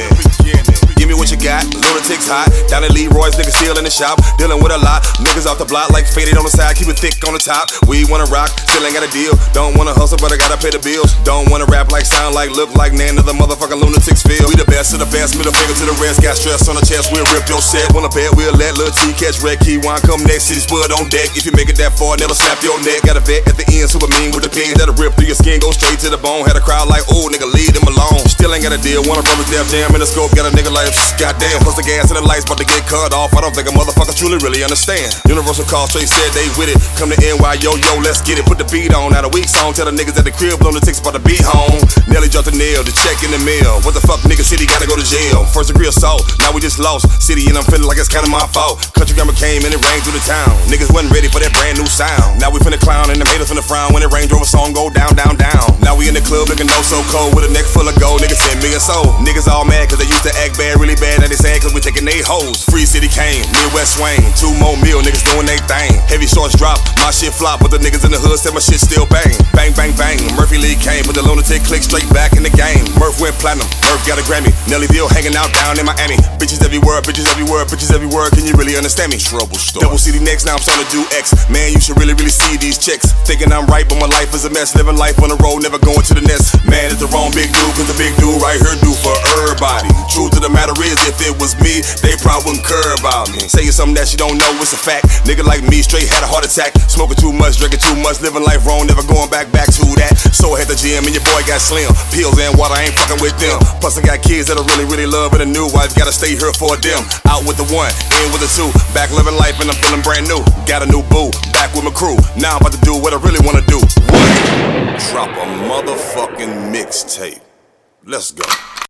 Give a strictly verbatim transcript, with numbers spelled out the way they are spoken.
beginning. Give me what you got, lunatics hot. Down at Leroy's, niggas still in the shop. Dealing with a lot, niggas off the block like faded on the side. Keep it thick on the top. We wanna rock, still ain't got a deal. Don't wanna hustle, but I gotta pay the bills. Don't wanna rap like, sound like, look like none of the motherfucking lunatics feel. We the best of the best, middle finger to the rest. Got stress on the chest, we'll rip your set. Wanna bet, we'll let Lil T catch red key wine. Come next, city spud on deck. If you make it that far, never snap your neck. Got a vet at the end, super mean with the pins that'll rip through your skin, go straight to the bone. Had a crowd like, oh, nigga, leave them alone. Still ain't got a deal, wanna brother Def Jam in the scope. Got a nigga like, goddamn, plus the gas and the lights about to get cut off. I don't think a motherfucker truly really understand. Universal Call straight said they with it. Come to N Y, yo, yo, let's get it. Put the beat on, now the weak song. Tell the niggas at the crib, lunatics about to be home. Nelly dropped the nail, the check in the mail. What the fuck, nigga, city gotta go to jail. First degree assault, now we just lost. City and I'm feeling like it's kinda my fault. Country grammar came and it rained through the town. Niggas wasn't ready for that brand new sound. Now we finna clown and the haters finna frown when the Range Rover song go down, down, down. Now we in the club looking no so cold with a neck full of gold. Niggas send me a soul. Niggas all mad cause they used to act bad, really bad. Now they sad cause we taking they hoes. Free city came, Midwest swing. Two more mil, niggas doing they thing. Heavy shorts drop, my shit flop, but the niggas in the hood said my shit still bang. Bang, bang, bang. Murphy Lee came, but the lunatic click straight back in the game. Murph went platinum, Murph got a Grammy. Nellyville hanging out down in Miami. Bitches everywhere, bitches everywhere, bitches everywhere. Can you really understand me? Trouble story. Double C D next, now I'm starting to do X. Man, you should really, really see these chicks. Thinking I'm right, but my life is a mess. Living life on the road, never going to the nest. Man, it's the wrong big dude, cause the big dude right here do for everybody. Truth of the matter is, if it was me, they probably wouldn't care about me. Saying something that you don't know, it's a fact. Nigga like me, straight had a heart attack. Smoking too much, drinking too much, living life wrong, never going back, back to that. So I hit the gym and your boy got slim. Pills and water, I ain't fucking with them. Plus I got kids that I really, really love, and a new wife, gotta stay here for them. Out with the one, in with the two. Back living life and I'm feeling brand new. Got a new boo, back with my crew. Now I'm about to do what I really wanna do. What? Drop a motherfucking mixtape. Let's go.